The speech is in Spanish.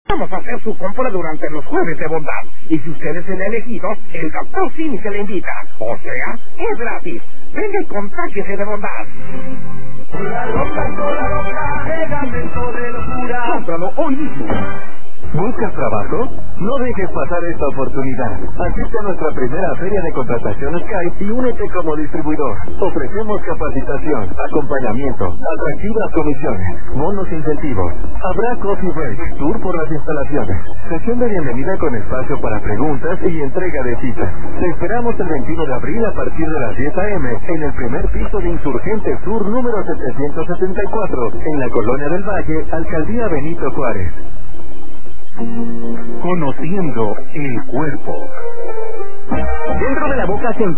Vamos a hacer su compra durante los jueves de bondad. Y si usted es el elegido, el doctor Simi se le invita. O sea, es gratis. Venga y contágiese de bondad. Cómpralo hoy mismo. ¿Buscas trabajo? No dejes pasar esta oportunidad. Asiste a nuestra primera feria de contratación Skype y únete como distribuidor. Ofrecemos capacitación, acompañamiento, atractivas comisiones, bonos incentivos. Habrá coffee break, tour por las instalaciones, sesión de bienvenida con espacio para preguntas y entrega de citas. Te esperamos el 21 de abril a partir de las 10 a.m. en el primer piso de Insurgente Sur número 774, en la Colonia del Valle, Alcaldía Benito Juárez. Conociendo el cuerpo. Dentro de la boca se